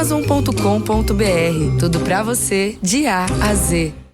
Amazon.com.br. Tudo pra você, de A a Z.